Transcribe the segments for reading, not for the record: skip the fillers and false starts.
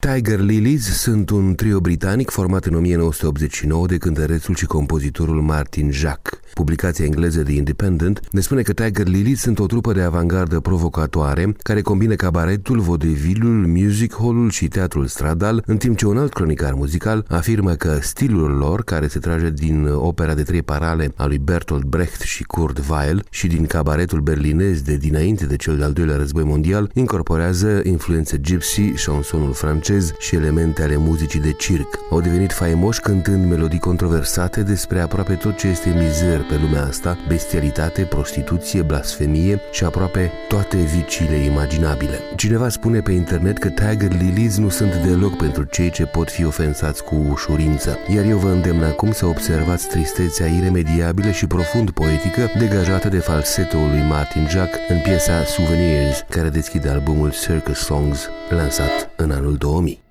Tiger Lilies sunt un trio britanic format în 1989 de cântărețul și compozitorul Martin Jacques. Publicația engleză The Independent ne spune că Tiger Lilies sunt o trupă de avangardă provocatoare care combină cabaretul, vodevilul, music hall-ul și teatrul stradal, în timp ce un alt cronicar muzical afirmă că stilul lor, care se trage din opera de trei parale a lui Bertolt Brecht și Kurt Weill și din cabaretul berlinez de dinainte de cel de-al doilea război mondial, incorporează influențe gypsy, chansonul francez și elemente ale muzicii de circ. Au devenit faimoși cântând melodii controversate despre aproape tot ce este mizer pe lumea asta, bestialitate, prostituție, blasfemie și aproape toate viciile imaginabile. Cineva spune pe internet că Tiger Lilies nu sunt deloc pentru cei ce pot fi ofensați cu ușurință, iar eu vă îndemn acum să observați tristețea iremediabilă și profund poetică degajată de falsetoul lui Martin Jacques în piesa Souvenirs, care deschide albumul Circus Songs, lansat în anul 2000.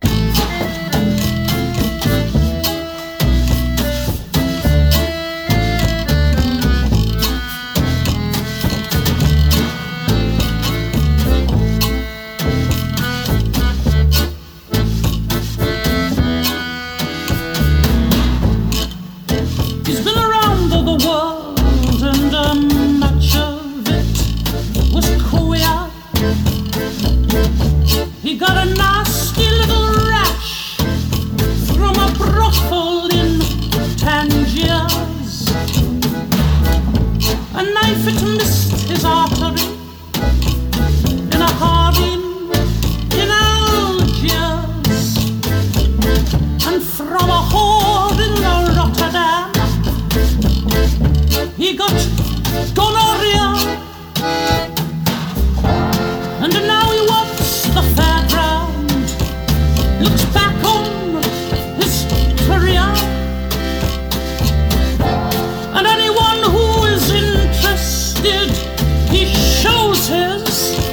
He got a nasty little rash from a brothel in Tangiers. A knife it missed his artery in a harem in Algiers. And from a whore in Rotterdam he got gonorrhea. And now he walks the fairground, looks back on his career, and anyone who is interested, he shows his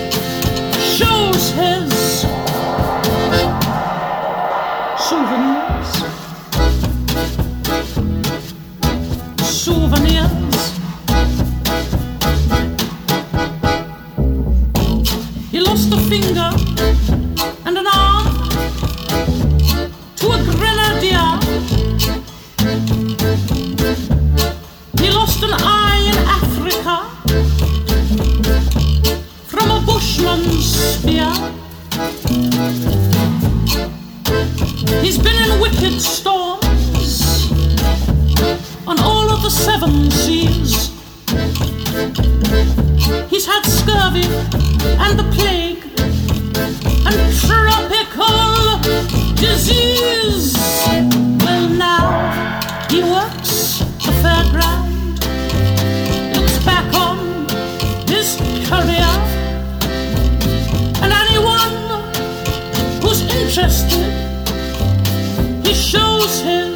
souvenirs. He lost a finger and an arm to a grenadier. He lost an eye in Africa from a bushman's spear. He's been in wicked storms on all of the 7 seas. He's had scurvy and the plague and tropical disease. Well, now he works the fairground, looks back on his career, and anyone who's interested, he shows his